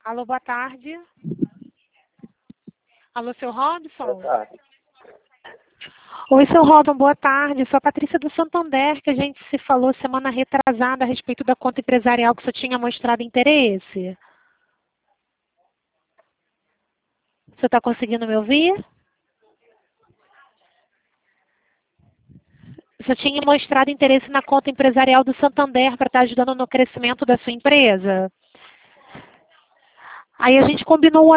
Alô, boa tarde. Alô, seu Robson? Boa tarde. Oi, seu Robson, boa tarde. Sou a Patrícia do Santander, que a gente se falou semana retrasada a respeito da conta empresarial que o senhor tinha mostrado interesse. O senhor está conseguindo me ouvir? O senhor tinha mostrado interesse na conta empresarial do Santander para estar ajudando no crescimento da sua empresa. Aí a gente combinou